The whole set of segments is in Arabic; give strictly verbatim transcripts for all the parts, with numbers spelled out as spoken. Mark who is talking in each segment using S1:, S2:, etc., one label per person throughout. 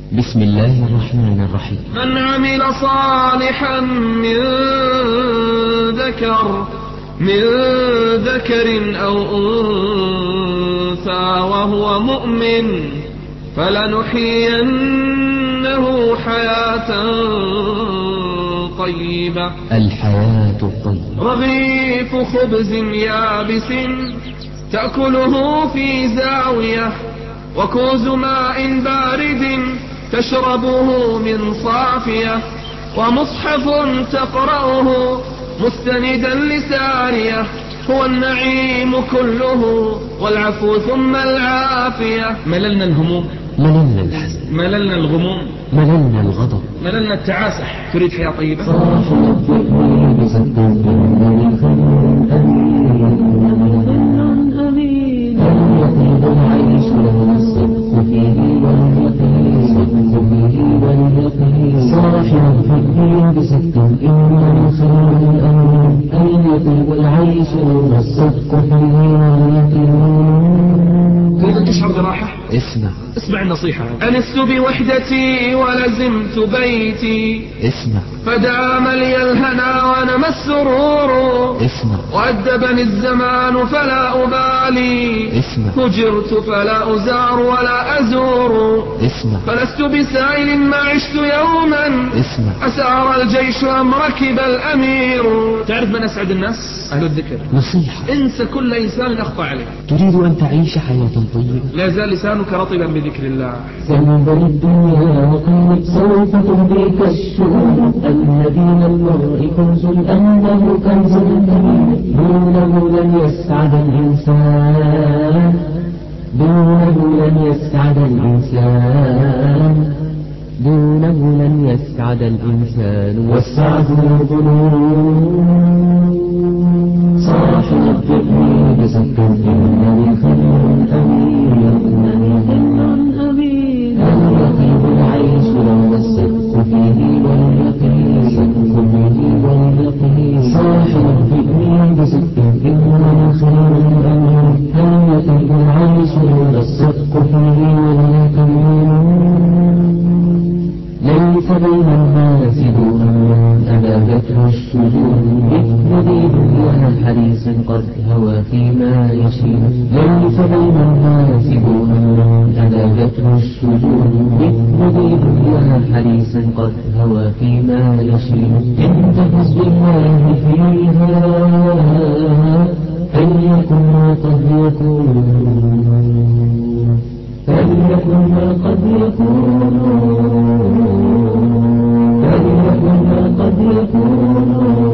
S1: بسم الله الرحمن الرحيم.
S2: من عمل صالحا من ذكر من ذكر أو أنثى وهو مؤمن فلنحيينه حياة طيبة.
S1: الحياة الطيبة.
S2: رغيف خبز يابس تأكله في زاوية وكوز ماء بارد تشربه من صافية ومصحف تقرأه مستندا لسارية. هو النعيم كله والعفو ثم العافية. مللنا الهموم،
S1: مللنا الحزن،
S2: مللنا الغموم،
S1: مللنا الغضب،
S2: مللنا التعاسح. تريد حياة طيبة؟ تريد أن تشعر براحة؟
S1: اسمع
S2: اسمع النصيحة. أنست بوحدتي ولزمت بيتي.
S1: اسمع
S2: فدام لي الهنا ونمى السرور.
S1: اسمع
S2: وأدبني الزمان فلا أبالي.
S1: اسمع
S2: هجرت فلا أزار ولا أزور.
S1: اسمع
S2: فلست بسائل ما عشت يوما.
S1: اسمع
S2: أسار الجيش أم ركب الأمير. تعرف من أسعد الناس؟ أهل الذكر.
S1: نصيحة.
S2: انسى كل إنسان أخطأ عليه.
S1: تريد أن تعيش حياة طيبة؟
S2: لا يزال لسانك رطبا بذكر الله.
S3: سنبل الدنيا وقلب سوف تهديك الشؤون. الذين المرء كنز أنه كنز الكريم. دونه لن يسعد الإنسان، دونه لن يسعد الإنسان، دونه لن يسعد الإنسان. والسعد الظنون. صاحب الذكر بسكر إنني خير أمين، إنني خير أمين. اليقين العيش لولا الصدق فيه واليقين، صدق فيه واليقين. صاحب الذكر بسكر إنني خير أمين، اليقين العيش لولا الصدق فيه واليقين. ليس بين الناس دون أبابته السجون. مثل دنيا حريص قد هوى فيما يشين. ليس بين الناس دون أبابته السجون. مثل دنيا حريص قد هوى فيما يشين. إن تفز بالله فيها فليكن ما قد يكون، فليكن ما قد يكون، فليكن ما قد يكون.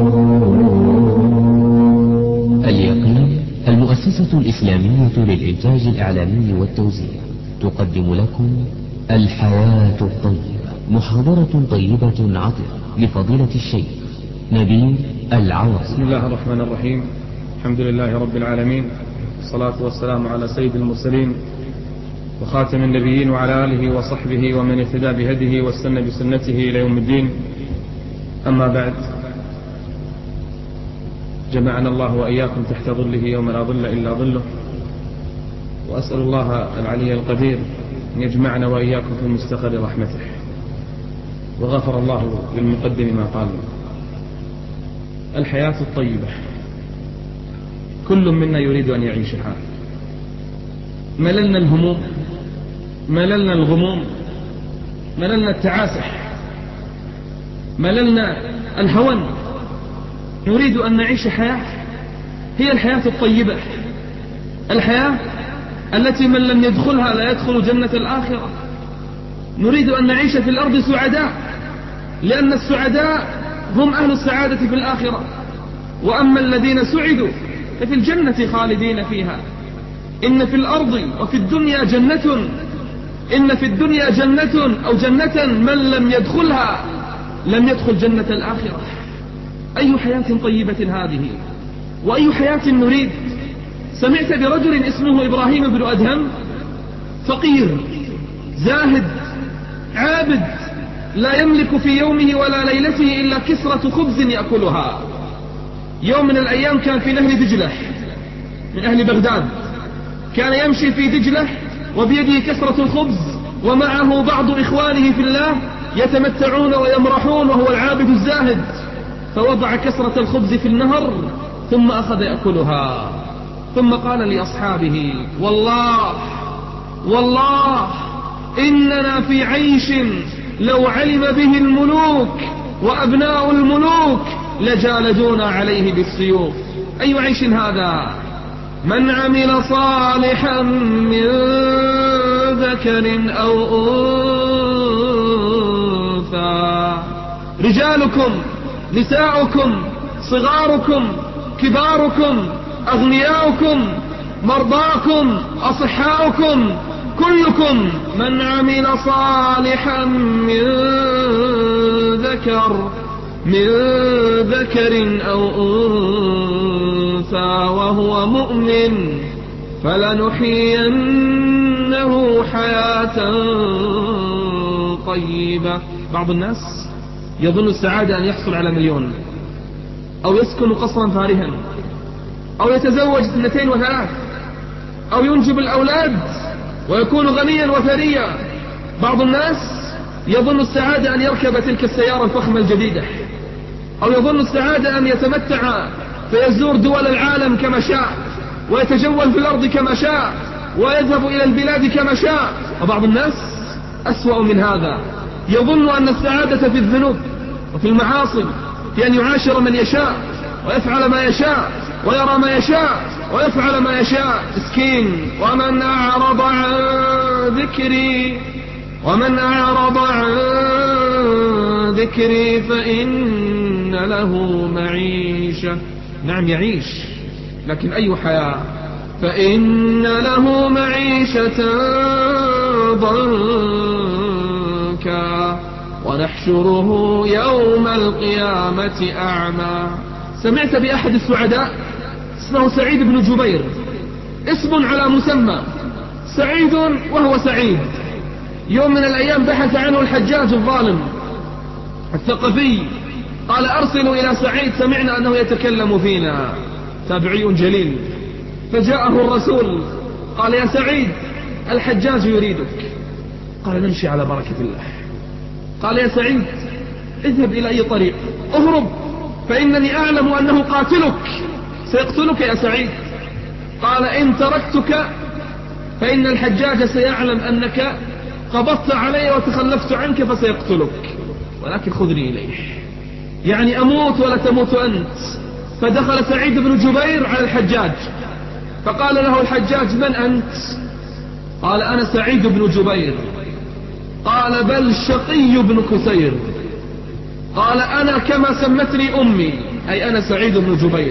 S1: اليقين المؤسسة الإسلامية للإنتاج الإعلامي والتوزيع تقدم لكم الحياة الطيبة، محاضرة طيبة عطرة لفضيلة الشيخ نبيل العوض.
S2: بسم الله الرحمن الرحيم. الحمد لله رب العالمين، الصلاة والسلام على سيد المرسلين وخاتم النبيين وعلى آله وصحبه ومن اهتدى بهديه واستنى بسنته إلى يوم الدين. أما بعد، جمعنا الله وإياكم تحت ظله يوم لا ظل إلا ظله، وأسأل الله العلي القدير أن يجمعنا وإياكم في مستقر رحمته. وغفر الله للمقدم ما قال. الحياة الطيبة كل منا يريد أن يعيشها. مللنا الهموم، مللنا الغموم، مللنا التعاسح، مللنا الهون. نريد أن نعيش حياة هي الحياة الطيبة، الحياة التي من لم يدخلها لا يدخل جنة الآخرة. نريد أن نعيش في الأرض سعداء، لأن السعداء هم أهل السعادة في الآخرة. وأما الذين سعدوا ففي الجنة خالدين فيها. إن في الأرض وفي الدنيا جنة، إن في الدنيا جنة أو جنة من لم يدخلها لم يدخل جنة الآخرة. أي حياة طيبة هذه، وأي حياة نريد. سمعت برجل اسمه إبراهيم بن أدهم، فقير زاهد عابد، لا يملك في يومه ولا ليلته إلا كسرة خبز يأكلها. يوم من الأيام كان في نهر دجلة من أهل بغداد، كان يمشي في دجلة وبيده كسرة الخبز ومعه بعض إخوانه في الله يتمتعون ويمرحون وهو العابد الزاهد، فوضع كسرة الخبز في النهر ثم أخذ يأكلها، ثم قال لأصحابه: والله والله إننا في عيش لو علم به الملوك وأبناء الملوك لجالدونا عليه بالسيوف. أي عيش هذا؟ من عمل صالحا من ذكر أو أنثى، رجالكم نساؤكم صغاركم كباركم أغنياؤكم مرضاكم أصحاؤكم كلكم من عمل صالحا من ذكر من ذكر أو أنثى وهو مؤمن فلنحيينه حياة طيبة. بعض الناس يظن السعادة أن يحصل على مليون، أو يسكن قصرا فارها، أو يتزوج اثنتين وثلاث، أو ينجب الأولاد ويكون غنيا وثريا. بعض الناس يظن السعادة أن يركب تلك السيارة الفخمة الجديدة، أو يظن السعادة أن يتمتع فيزور دول العالم كما شاء، ويتجول في الأرض كما شاء، ويذهب إلى البلاد كما شاء. وبعض الناس أسوأ من هذا، يظن أن السعادة في الذنوب وفي المعاصي، في أن يعاشر من يشاء ويفعل ما يشاء ويرى ما يشاء ويفعل ما يشاء. مسكين. ومن أعرض عن ذكري ومن أعرض عن ذكري فإن له معيشة. نعم يعيش، لكن أي حياة؟ فإن له معيشة ضنكا ونحشره يوم القيامة أعمى. سمعت بأحد السعداء اسمه سعيد بن جبير، اسم على مسمى، سعيد وهو سعيد. يوم من الأيام بحث عنه الحجاج الظالم الثقفي، قال: أرسلوا إلى سعيد، سمعنا أنه يتكلم فينا. تابعي جليل. فجاءه الرسول قال: يا سعيد الحجاج يريدك. قال: نمشي على بركة الله. قال: يا سعيد اذهب إلى أي طريق، اهرب، فإنني أعلم أنه قاتلك، سيقتلك يا سعيد. قال: إن تركتك فإن الحجاج سيعلم أنك قبضت علي وتخلفت عنك فسيقتلك، ولكن خذني إليه، يعني أموت ولا تموت أنت. فدخل سعيد بن جبير على الحجاج، فقال له الحجاج: من أنت؟ قال: أنا سعيد بن جبير. قال: بل شقي بن كثير. قال: أنا كما سمتني أمي، أي أنا سعيد بن جبير.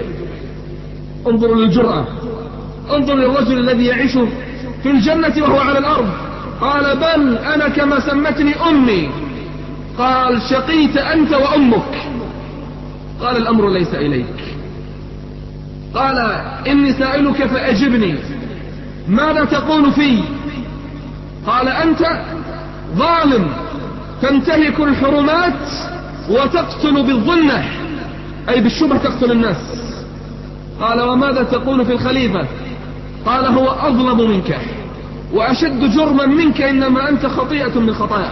S2: انظروا للجرأة، انظر للرجل الذي يعيش في الجنة وهو على الأرض. قال: بل أنا كما سمتني أمي. قال: شقيت أنت وأمك. قال: الأمر ليس إليك. قال: إني سائلك فأجبني، ماذا تقول في؟ قال: أنت ظالم تنتهك الحرمات وتقتل بالظنة، أي بالشبه تقتل الناس. قال: وماذا تقول في الخليفة؟ قال: هو أظلم منك وأشد جرما منك، إنما أنت خطيئة من خطاياه.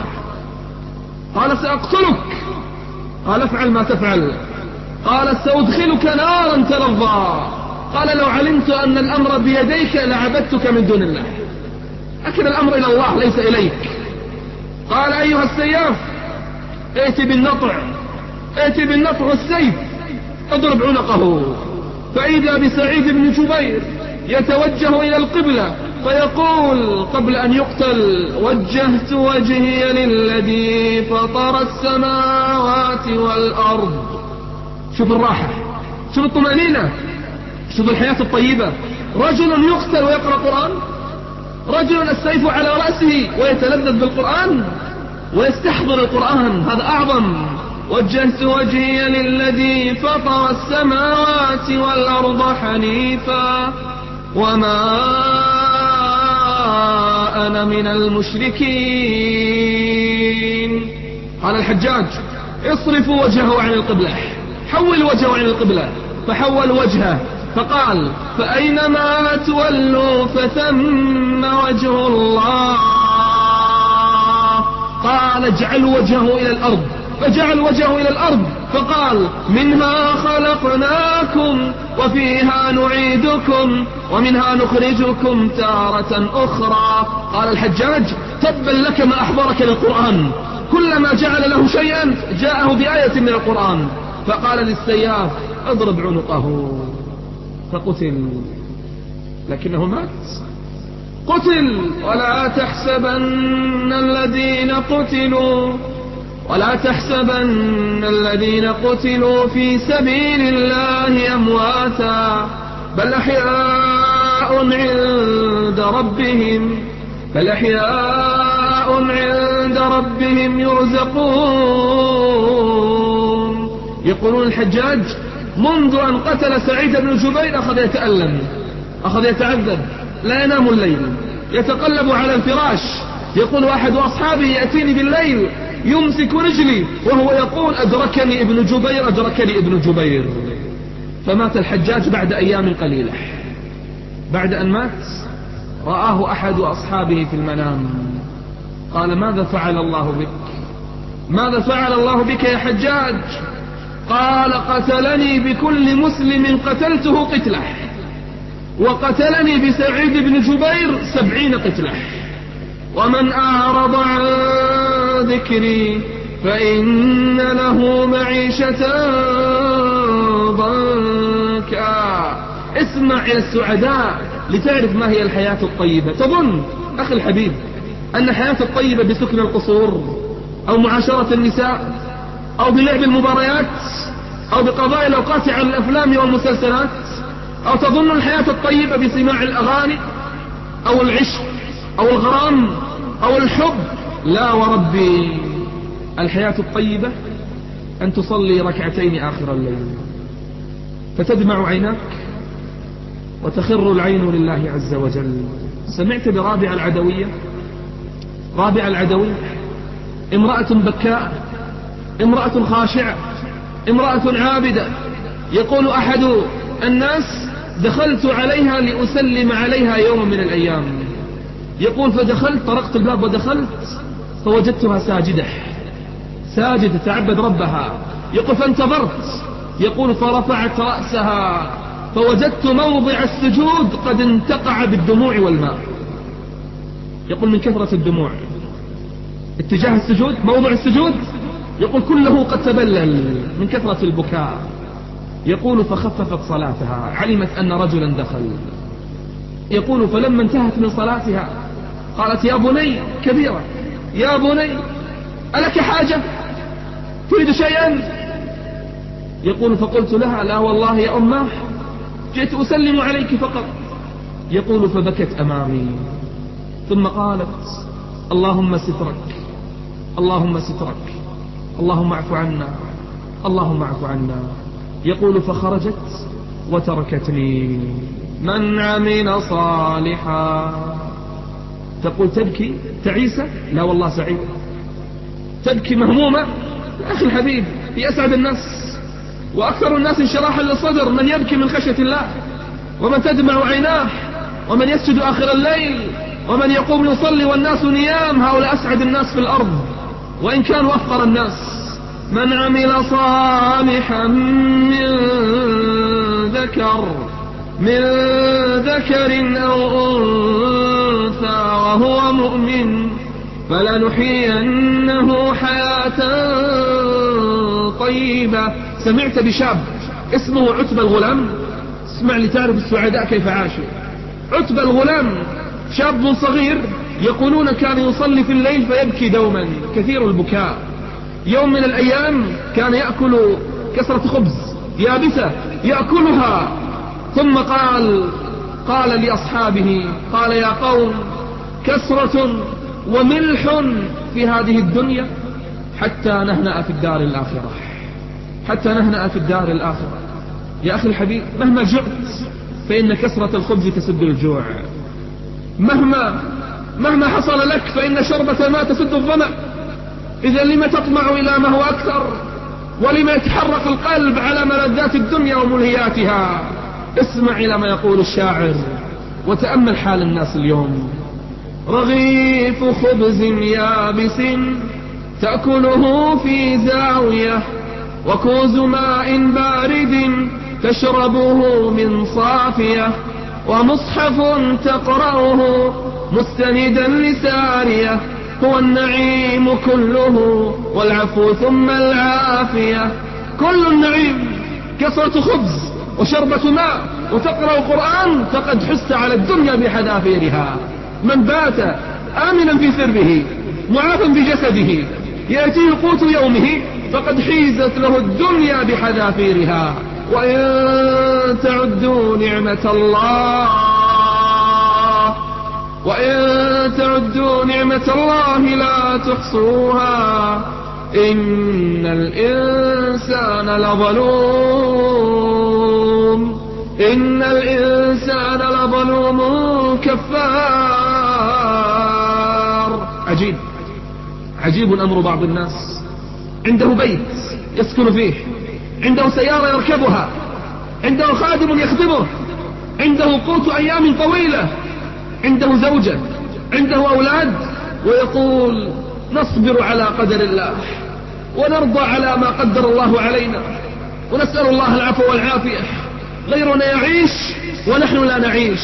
S2: قال: سأقتلك. قال: افعل ما تفعل. قال: سأدخلك نارا تلظى. قال: لو علمت أن الأمر بيديك لعبدتك من دون الله، لكن الأمر إلى الله ليس إليك. قال: أيها السياف ائت بالنطع، ائت بالنطع والسيف، اضرب عنقه. فإذا بسعيد بن جبير يتوجه إلى القبلة فيقول قبل أن يقتل: وجهت وجهي للذي فطر السماوات والأرض. شوف الراحة، شوف الطمأنينة، شوف الحياة الطيبة. رجل يقتل ويقرأ قرآن، رجل السيف على رأسه ويتلذذ بالقرآن ويستحضر القرآن، هذا أعظم. وجهت وجهي للذي فطر السماوات والأرض حنيفا وما أنا من المشركين. قال الحجاج: اصرفوا وجهه عن القبلة، حول وجهه عن القبلة. فحول وجهه فقال: فأينما تولوا فثم وجه الله. قال اجعل وجهه إلى الأرض، فجعل وجهه إلى الأرض فقال منها خلقناكم وفيها نعيدكم ومنها نخرجكم تارة أخرى. قال الحجاج تبا لك ما أحضرك للقرآن، كلما جعل له شيئا جاءه بآية من القرآن. فقال للسياف اضرب عنقه، فقتل، لكنه مات قتل. ولا تحسبن الذين قتلوا ولا تحسبن الذين قتلوا في سبيل الله أمواتا بل أحياء عند ربهم بل أحياء عند ربهم يرزقون. يقولون الحجاج منذ أن قتل سعيد بن جبير أخذ يتألم، أخذ يتعذب، لا ينام الليل، يتقلب على الفراش. يقول أحد أصحابه يأتيني بالليل يمسك رجلي وهو يقول أدركني ابن جبير أدركني ابن جبير. فمات الحجاج بعد أيام قليلة. بعد أن مات رآه أحد أصحابه في المنام، قال ماذا فعل الله بك؟ ماذا فعل الله بك يا حجاج؟ قال قتلني بكل مسلم قتلته قتله، وقتلني بسعيد بن جبير سبعين قتله، ومن أعرض عن ذكري فإن له معيشة ضنكا. اسمع إلى السعداء لتعرف ما هي الحياة الطيبة. تظن أخي الحبيب أن الحياة الطيبة بسكن القصور أو معاشرة النساء أو بلعب المباريات أو بقضاء الأوقات على الأفلام والمسلسلات، أو تظن الحياة الطيبة بسماع الأغاني أو العشق أو الغرام أو الحب؟ لا وربي، الحياة الطيبة أن تصلي ركعتين آخر الليل فتدمع عيناك وتخر العين لله عز وجل. سمعت برابع العدوية؟ رابع العدوية امرأة بكاء، امرأة خاشعة، امرأة عابدة. يقول أحد الناس دخلت عليها لأسلم عليها يوم من الأيام، يقول فدخلت طرقت الباب ودخلت فوجدتها ساجدة ساجدة تعبد ربها. يقول فانتظرت، يقول فرفعت رأسها فوجدت موضع السجود قد انتقع بالدموع والماء. يقول من كثرة الدموع اتجاه السجود، موضع السجود يقول كله قد تبلل من كثرة البكاء. يقول فخففت صلاتها، علمت أن رجلا دخل. يقول فلما انتهت من صلاتها قالت يا بني، كبيرة، يا بني ألك حاجة؟ تريد شيئا؟ يقول فقلت لها لا والله يا أماه، جئت أسلم عليك فقط. يقول فبكت أمامي ثم قالت اللهم سترك اللهم سترك اللهم اعف عنا اللهم اعف عنا. يقول فخرجت وتركتني. من عمل صالحا، تقول تبكي تعيسة؟ لا والله سعيدة. تبكي مهمومة؟ أخي الحبيب في أسعد الناس وأكثر الناس انشراحا للصدر من يبكي من خشية الله، ومن تدمع عيناه، ومن يسجد آخر الليل، ومن يقوم يصلي والناس نيام. هؤلاء أسعد الناس في الأرض وإن كانوا أفقر الناس. من عمل صالحا من ذكر من ذكر أو أنثى وهو مؤمن فلنحيينه حياة طيبة. سمعت بشاب اسمه عتبة الغلام؟ اسمع لتعرف السعداء كيف عاشوا. عتبة الغلام شاب صغير، يقولون كان يصلي في الليل فيبكي دوما كثير البكاء. يوم من الأيام كان يأكل كسرة خبز يابسة يأكلها، ثم قال قال لأصحابه قال يا قوم كسرة وملح في هذه الدنيا حتى نهنأ في الدار الآخرة حتى نهنأ في الدار الآخرة. يا أخي الحبيب مهما جعت فإن كسرة الخبز تسد الجوع، مهما مهما حصل لك فإن شربة الماء تسد الظمأ. إذا لما تطمع إلى ما هو أكثر؟ ولما يتحرك القلب على ملذات الدنيا وملهياتها؟ اسمع إلى ما يقول الشاعر وتأمل حال الناس اليوم. رغيف خبز يابس تأكله في زاوية، وكوز ماء بارد تشربه من صافية، ومصحف تقرأه مستندا لسارية. هو النعيم كله والعفو ثم العافية. كل النعيم كسرة خبز وشربة ماء وتقرأ قرآن فقد حس على الدنيا بحذافيرها. من بات آمنا في سربه معافا في جسده يأتيه قوت يومه فقد حيزت له الدنيا بحذافيرها. وإن تعدوا نعمة الله وإن تعدوا نعمة الله لا تحصوها إن الإنسان لظلوم إن الإنسان لظلوم كفار. عجيب عجيب أمر بعض الناس، عنده بيت يسكن فيه، عنده سيارة يركبها، عنده خادم يخدمه، عنده قوت أيام طويلة، عنده زوجة، عنده أولاد، ويقول نصبر على قدر الله ونرضى على ما قدر الله علينا ونسأل الله العفو والعافية. غيرنا يعيش ونحن لا نعيش.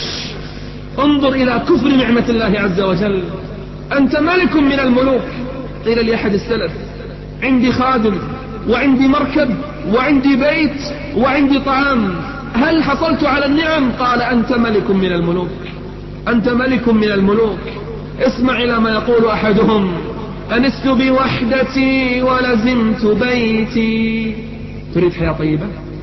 S2: انظر إلى كفر نعمة الله عز وجل. أنت ملك من الملوك. قيل لأحد السلف عندي خادم وعندي مركب وعندي بيت وعندي طعام، هل حصلت على النعم؟ قال أنت ملك من الملوك، أنت ملك من الملوك. اسمع إلى ما يقول أحدهم: أنست بوحدتي ولزمت بيتي. تريد حياة طيبة؟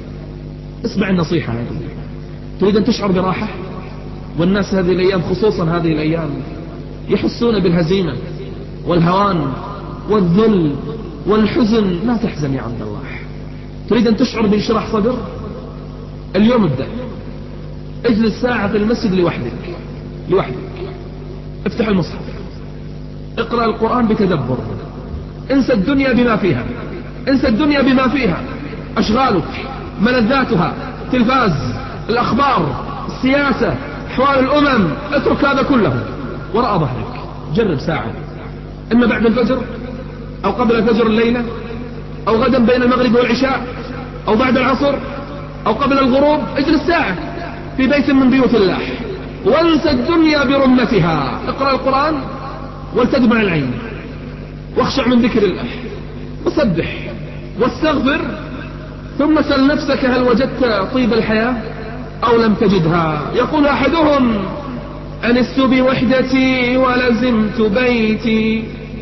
S2: اسمع النصيحة هذه. تريد أن تشعر براحة؟ والناس هذه الأيام خصوصا هذه الأيام يحسون بالهزيمة والهوان والذل والحزن. لا تحزن يا عبد الله. تريد أن تشعر بانشراح صدر؟ اليوم ابدأ، اجلس ساعة في المسجد لوحدك لوحدك افتح المصحف، اقرأ القرآن بتدبر، انسى الدنيا بما فيها، انسى الدنيا بما فيها، أشغالك ملذاتها، تلفاز، الأخبار، السياسة، أحوال الأمم، اترك هذا كله وراء ظهرك. جرب ساعة، إما بعد الفجر أو قبل الفجر الليلة أو غدا بين المغرب والعشاء أو بعد العصر أو قبل الغروب. اجلس ساعة في بيت من بيوت الله وانسى الدنيا برمتها. اقرأ القرآن ولتدمع العين واخشع من ذكر الله وسبح واستغفر، ثم سل نفسك هل وجدت طيب الحياة أو لم تجدها. يقول أحدهم: أنست بوحدتي ولزمت بيتي،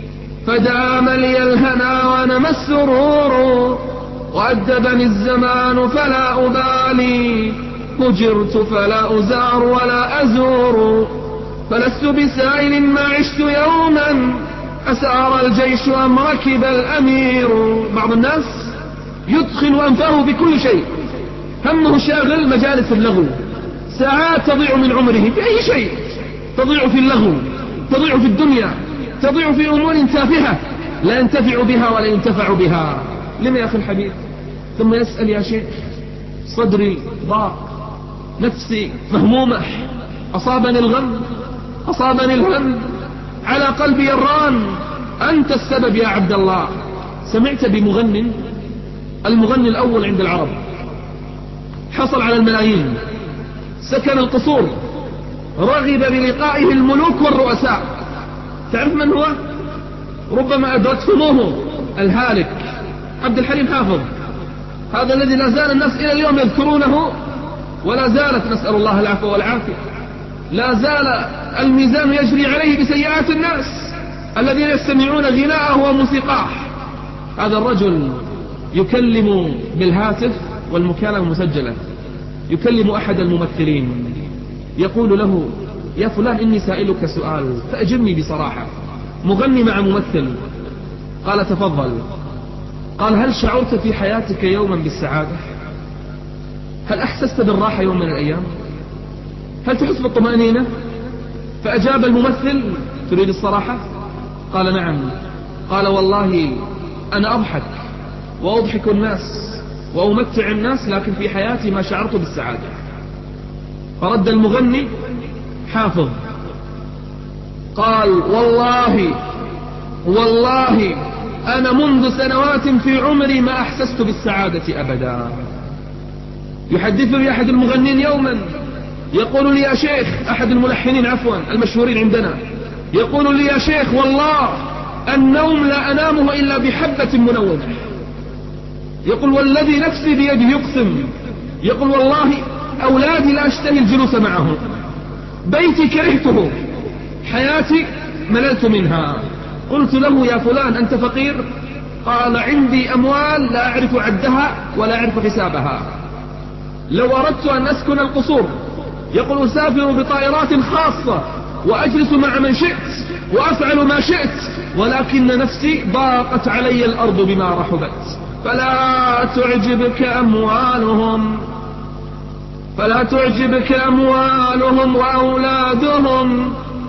S2: فدام لي الهنا ونمى السرور، وأدبني الزمان فلا أبالي، هجرت فلا أزار ولا أزور، فلست بسائل ما عشت يوما، أسار الجيش أم ركب الأمير. بعض الناس يدخل أنفاه بكل شيء، همه شاغل مجالس اللغو، ساعات تضيع من عمره في أي شيء، تضيع في اللغو، تضيع في الدنيا، تضيع في أمور تافهة لا ينتفع بها ولا ينتفع بها. لما يا أخي الحبيب؟ ثم يسأل: يا شيخ صدري ضاق، نفسي مهمومة، أصابني الغم، أصابني الهم، على قلبي يران، أنت السبب يا عبد الله. سمعت بمغن، المغني الأول عند العرب، حصل على الملايين، سكن القصور، رغب بلقائه الملوك والرؤساء. تعرف من هو؟ ربما أدركتموه، الهالك عبد الحليم حافظ، هذا الذي لا زال الناس إلى اليوم يذكرونه، ولا زالت، نسأل الله العفو والعافية، لا زال الميزان يجري عليه بسيئات الناس الذين يستمعون غناءه وموسيقاه. هذا الرجل يكلم بالهاتف والمكالمة مسجلة، يكلم أحد الممثلين يقول له: يا فلان إني سائلك سؤال فأجبني بصراحة. مغني مع ممثل. قال: تفضل. قال: هل شعرت في حياتك يوما بالسعادة؟ هل أحسست بالراحة يوم من الأيام؟ هل تحس بالطمأنينة؟ فأجاب الممثل: تريد الصراحة؟ قال: نعم. قال: والله أنا أضحك وأضحك الناس وأمتع الناس، لكن في حياتي ما شعرت بالسعادة. فرد المغني حافظ قال: والله والله أنا منذ سنوات في عمري ما أحسست بالسعادة أبدا. يحدثني أحد المغنين يوما يقول لي يا شيخ، أحد الملحنين عفوا المشهورين عندنا، يقول لي يا شيخ والله النوم لا أنامه إلا بحبة منوم. يقول والذي نفسي بيده يقسم، يقول والله أولادي لا أشتهي الجلوس معهم، بيتي كرهته، حياتي مللت منها. قلت له يا فلان أنت فقير؟ قال عندي أموال لا أعرف عدها ولا أعرف حسابها. لو أردت أن أسكن القصور، يقول أسافر بطائرات خاصة وأجلس مع من شئت وأفعل ما شئت، ولكن نفسي ضاقت علي الأرض بما رحبت. فلا تعجبك أموالهم فلا تعجبك أموالهم وأولادهم،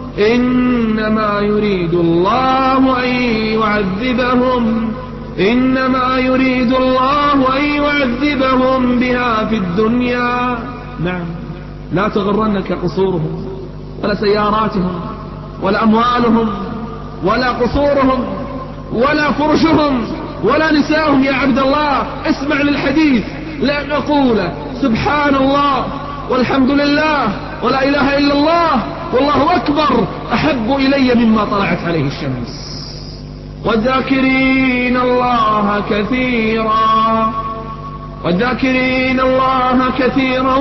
S2: إنما يريد الله أن يعذبهم إنما يريد الله أن يعذبهم بها في الدنيا. نعم، لا تغرنك قصورهم ولا سياراتهم ولا أموالهم ولا قصورهم ولا فرشهم ولا نساءهم. يا عبد الله اسمع للحديث، لا نقول سبحان الله والحمد لله ولا إله إلا الله والله أكبر أحب إلي مما طلعت عليه الشمس. والذاكرين الله كثيرا والذاكرين الله كثيرا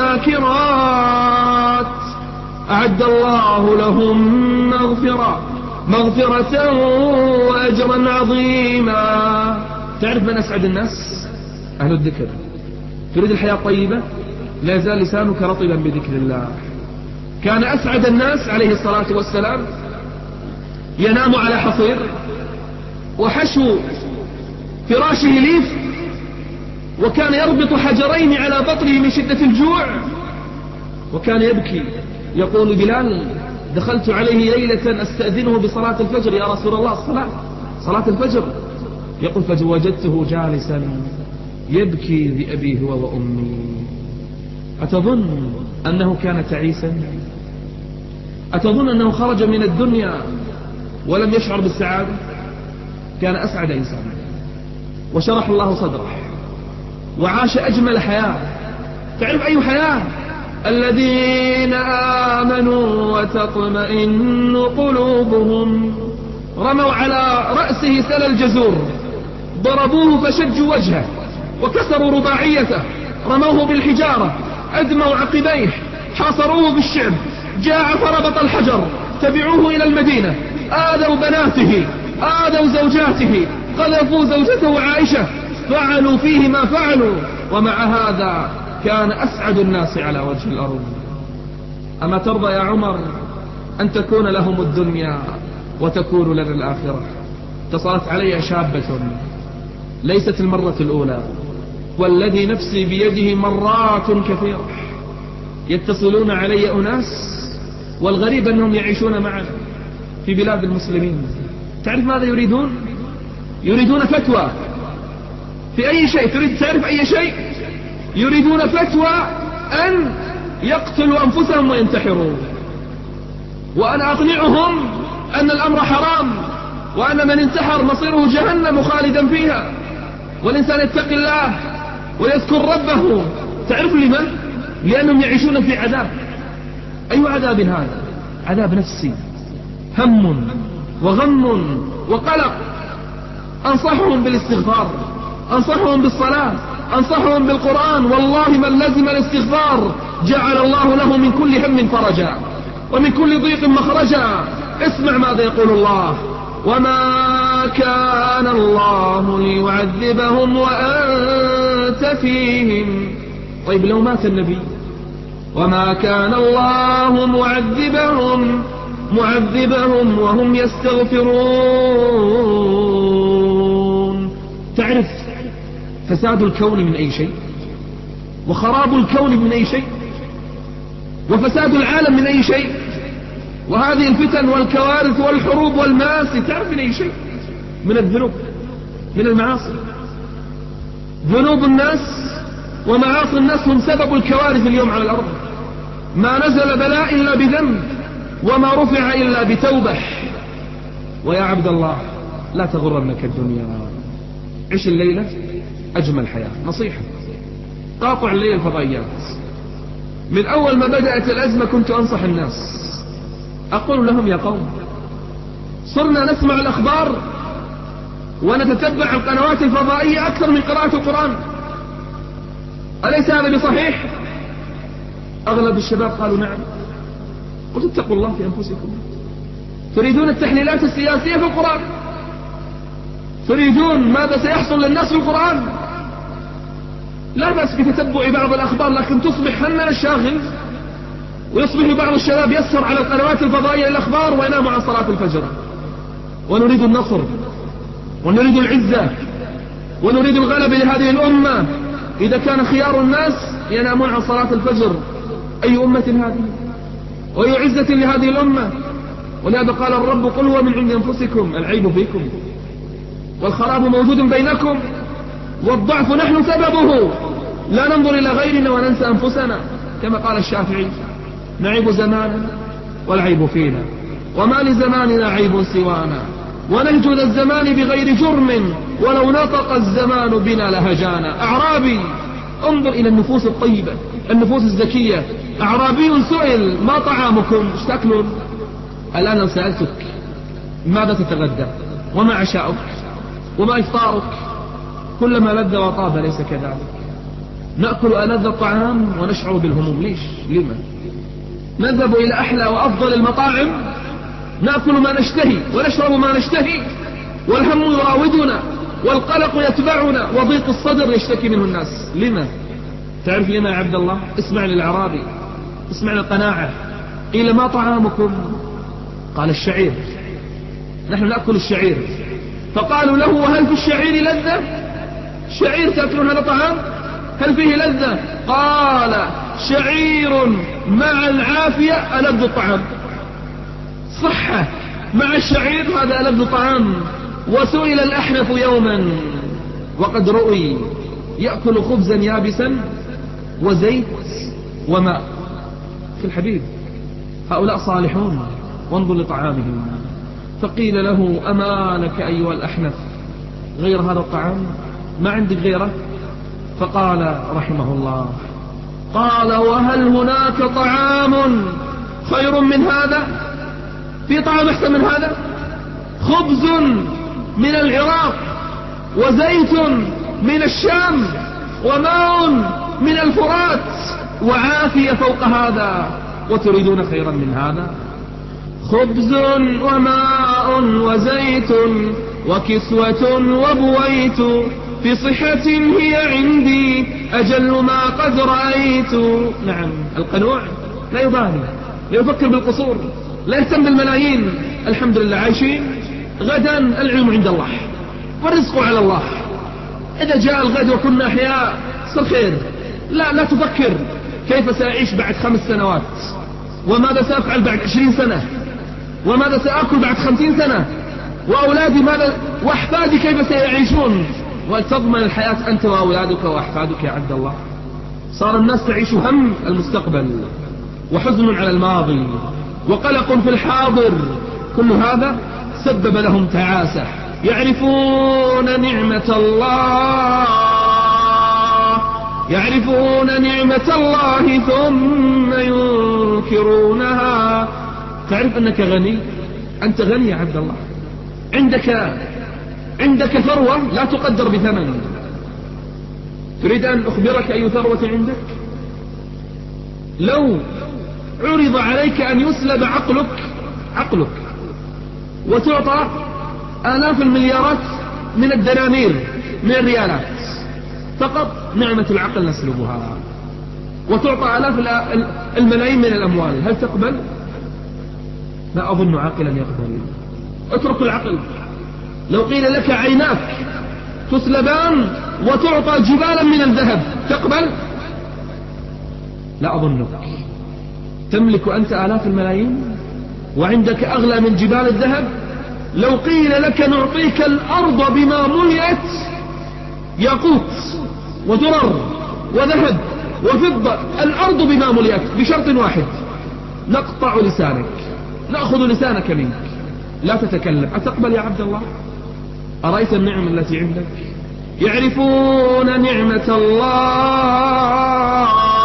S2: والذاكرات أعد الله لهم مغفرة مغفرة وأجرا عظيما. تعرف من أسعد الناس؟ أهل الذكر. تريد الحياة طيبة؟ لا يزال لسانك رطبا بذكر الله. كان أسعد الناس عليه الصلاة والسلام ينام على حصير وحشو فراشه ليف، وكان يربط حجرين على بطنه من شدة الجوع، وكان يبكي. يقول بلال دخلت عليه ليلة أستأذنه بصلاة الفجر، يا رسول الله الصلاة صلاة الفجر. يقول فوجدته جالسا يبكي بأبي هو وأمي. أتظن أنه كان تعيسا؟ أتظن أنه خرج من الدنيا ولم يشعر بالسعادة؟ كان أسعد إنسان، وشرح الله صدره وعاش أجمل حياة. تعرف أي حياة؟ الذين آمنوا وتطمئن قلوبهم. رموا على رأسه سل الجزور، ضربوه فشجوا وجهه وكسروا رباعيته، رموه بالحجارة، أدموا عقبيه، حاصروه بالشعب، جاع فربط الحجر، تبعوه إلى المدينة، آذوا بناته، آذوا زوجاته، قذفوا زوجته عائشة، فعلوا فيه ما فعلوا، ومع هذا كان أسعد الناس على وجه الأرض. أما ترضى يا عمر أن تكون لهم الدنيا وتكون لنا الآخرة؟ اتصلت علي شابة ليست المرة الأولى، والذي نفسي بيده مرات كثيرة يتصلون علي أناس، والغريب أنهم يعيشون معنا في بلاد المسلمين. تعرف ماذا يريدون؟ يريدون فتوى في أي شيء. تريد تعرف أي شيء؟ يريدون فتوى أن يقتلوا أنفسهم وينتحروا، وأنا أقنعهم أن الأمر حرام، وأن من انتحر مصيره جهنم خالدا فيها. والإنسان يتقي الله ويذكر ربه. تعرف لمن؟ لأنهم يعيشون في عذاب. أي عذاب هذا؟ عذاب نفسي، هم وغم وقلق. أنصحهم بالاستغفار، أنصحهم بالصلاة، أنصحهم بالقرآن. والله من لزم الاستغفار جعل الله له من كل هم فرجا ومن كل ضيق مخرجا. اسمع ماذا يقول الله: وما كان الله ليعذبهم وأنت فيهم. طيب لو مات النبي؟ وما كان الله معذبهم معذبهم وهم يستغفرون. تعرف فساد الكون من أي شيء؟ وخراب الكون من أي شيء؟ وفساد العالم من أي شيء؟ وهذه الفتن والكوارث والحروب والمآسي تعرف من أي شيء؟ من الذنوب، من المعاصي. ذنوب الناس ومعاصي الناس هم سبب الكوارث اليوم على الأرض. ما نزل بلاء إلا بذنب، وما رفع إلا بتوبة. ويا عبد الله لا تغرنك الدنيا، عش الليلة أجمل حياة. نصيحة، قاطع الليل الفضائيات. من أول ما بدأت الأزمة كنت أنصح الناس، أقول لهم يا قوم، صرنا نسمع الأخبار ونتتبع القنوات الفضائية أكثر من قراءة القرآن، أليس هذا بصحيح؟ أغلب الشباب قالوا نعم. قلت اتقوا الله في أنفسكم، تريدون التحليلات السياسية في القرآن، تريدون ماذا سيحصل للناس في القرآن. لا بأس بتتبع بعض الأخبار، لكن تصبح همنا الشاغل، ويصبح بعض الشباب يسهر على القنوات الفضائية الأخبار وينام عن صلاة الفجر. ونريد النصر، ونريد العزة، ونريد الغلبة لهذه الأمة. إذا كان خيار الناس ينامون عن صلاة الفجر، أي أمة هذه وأي عزة لهذه الأمة. ولهذا قال الرب قل هو من عند أنفسكم، العيب فيكم والخراب موجود بينكم والضعف نحن سببه، لا ننظر إلى غيرنا وننسى أنفسنا. كما قال الشافعي نعيب زماننا والعيب فينا، وما لزماننا عيب سوانا، ونهجو ذا الزمان بغير جرم، ولو نطق الزمان بنا لهجانا. أعرابي، انظر إلى النفوس الطيبة، النفوس الزكية. أعرابي سئل ما طعامكم، ايش تأكلون؟ الآن لو سألتك ماذا تتغدى وما عشاؤك وما إفطارك، كلما لذ وطاب، ليس كذلك؟ نأكل ألذ الطعام ونشعر بالهموم، ليش؟ لما؟ نذهب إلى أحلى وأفضل المطاعم، نأكل ما نشتهي ونشرب ما نشتهي، والهم يراودنا والقلق يتبعنا وضيق الصدر يشتكي منه الناس. لما؟ تعرف لما يا عبد الله؟ اسمع للأعرابي، اسمع للقناعة. قيل ما طعامكم؟ قال الشعير، نحن نأكل الشعير. فقالوا له وهل في الشعير لذة؟ شعير تأكلون هذا طعام؟ هل فيه لذة؟ قال شعير مع العافية ألذ الطعام. صحة مع الشعير هذا ألذ طعام. وسئل الأحنف يوما وقد رؤي يأكل خبزا يابسا وزيت وماء. في الحبيب هؤلاء صالحون، وانظر لطعامهم. فقيل له أما لك أيها الأحنف غير هذا الطعام؟ ما عندك غيره؟ فقال رحمه الله، قال وهل هناك طعام خير من هذا؟ في طعام أحسن من هذا؟ خبز من العراق وزيت من الشام وماء من الفرات وعافية فوق هذا، وتريدون خيرا من هذا؟ خبز وماء وزيت وكسوة وبويت، في صحة هي عندي أجل ما قد رأيت. نعم، القنوع لا يبالي، لا يفكر بالقصور، لا يهتم بالملايين. الحمد لله عايشين، غدا العلم عند الله والرزق على الله. إذا جاء الغد وكنا أحياء صار خير. لا لا تفكر كيف سأعيش بعد خمس سنوات، وماذا سأفعل بعد عشرين سنة، وماذا سأكل بعد خمسين سنة، وأولادي ماذا، وأحفادي كيف سيعيشون. وتضمن الحياة أنت وأولادك وأحفادك يا عبد الله. صار الناس تعيش هم المستقبل، وحزن على الماضي، وقلق في الحاضر. كل هذا سبب لهم تعاسة. يعرفون نعمة الله، يعرفون نعمة الله ثم ينكرونها. تعرف أنك غني، أنت غني يا عبد الله، عندك عندك ثروة لا تقدر بثمن. تريد أن أخبرك أي ثروة عندك؟ لو عرض عليك أن يسلب عقلك عقلك وتعطى آلاف المليارات من الدنانير من الريالات، فقط نعمة العقل نسلبها، وتعطى آلاف الملايين من الأموال، هل تقبل؟ لا أظن عاقلا يقبل. اترك العقل. لو قيل لك عيناك تسلبان وتعطى جبالا من الذهب، تقبل؟ لا أظنك. تملك أنت آلاف الملايين وعندك أغلى من جبال الذهب. لو قيل لك نعطيك الأرض بما ملئت ياقوت ودرر وذهب وفضة، الأرض بما ملئت بشرط واحد، نقطع لسانك، نأخذ لسانك منك، لا تتكلم، أتقبل يا عبد الله؟ أرأيت النعم التي عندك؟ يعرفون نعمة الله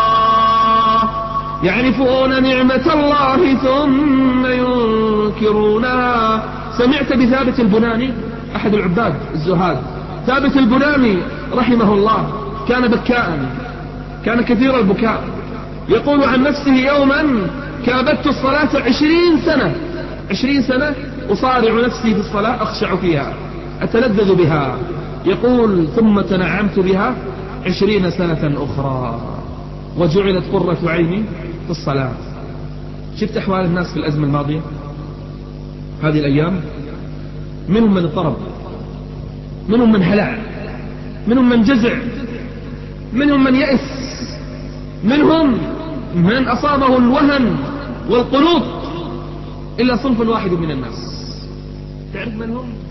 S2: يعرفون نعمة الله ثم ينكرونها. سمعت بثابت البناني أحد العباد الزهاد؟ ثابت البناني رحمه الله كان بكاء، كان كثير البكاء. يقول عن نفسه يوما: كابدت الصلاة عشرين سنة عشرين سنة أصارع نفسي في الصلاة، أخشع فيها، أتلذذ بها. يقول: ثم تنعمت بها عشرين سنة أخرى وجعلت قرة عيني في الصلاة. شفت أحوال الناس في الأزمة الماضية هذه الأيام؟ منهم من اضطرب، منهم من هلع، منهم من جزع، منهم من يأس، منهم من أصابه الوهن والقنوط، إلا صنف واحد من الناس. تعرف من هم؟